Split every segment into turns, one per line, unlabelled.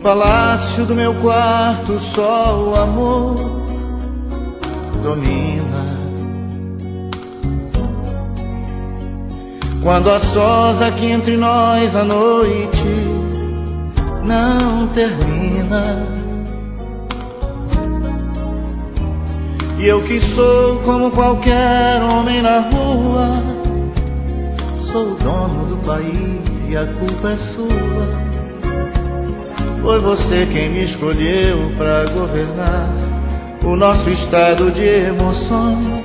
palácio do meu quarto só o amor domina. Quando a sós aqui entre nós a noite não termina, e eu que sou como qualquer homem na rua, sou o dono do país e a culpa é sua. Foi você quem me escolheu pra governar o nosso estado de emoções.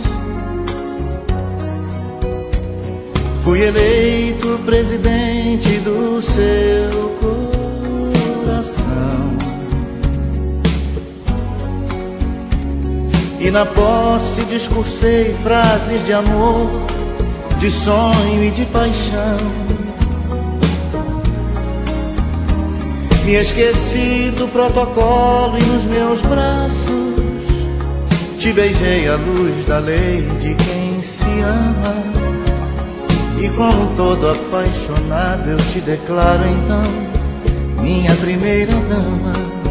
Fui eleito presidente do seu coração, e na posse discursei frases de amor, de sonho e de paixão. Me esqueci do protocolo e nos meus braços te beijei à luz da lei de quem se ama. E como todo apaixonado eu te declaro então minha primeira dama.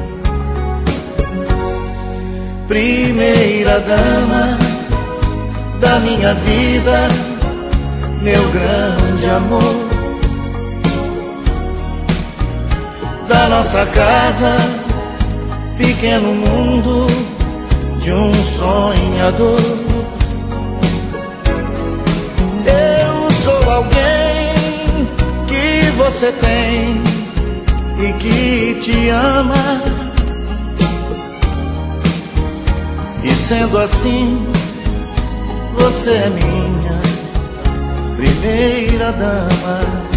Primeira dama da minha vida, meu grande amor, da nossa casa, pequeno mundo de um sonhador. Eu sou alguém que você tem e que te ama, e sendo assim, você é minha primeira dama.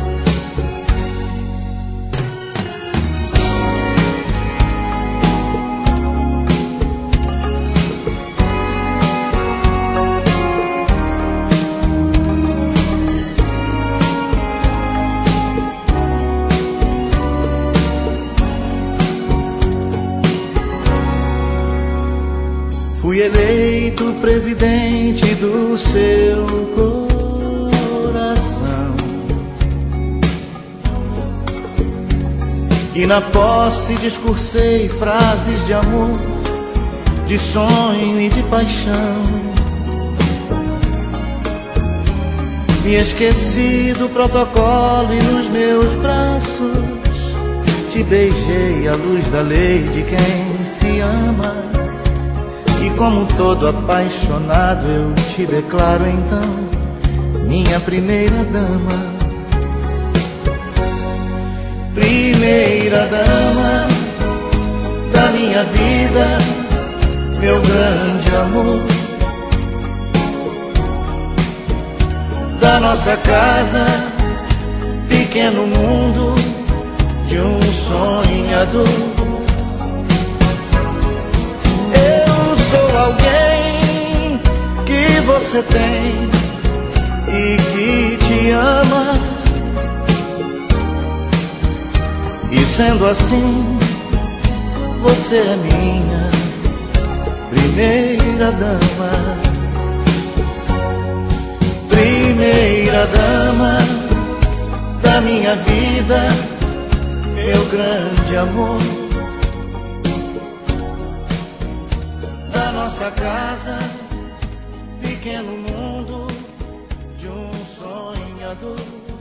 Fui eleito presidente do seu coração, e na posse discursei frases de amor, de sonho e de paixão. Me esqueci do protocolo e nos meus braços te beijei à luz da lei de quem se ama. E como todo apaixonado eu te declaro então minha primeira dama. Primeira dama da minha vida, meu grande amor, da nossa casa, pequeno mundo de um sonhador. Alguém que você tem e que te ama, e sendo assim, você é minha primeira dama. Primeira dama da minha vida, meu grande amor, da nossa casa, pequeno mundo de um sonhador.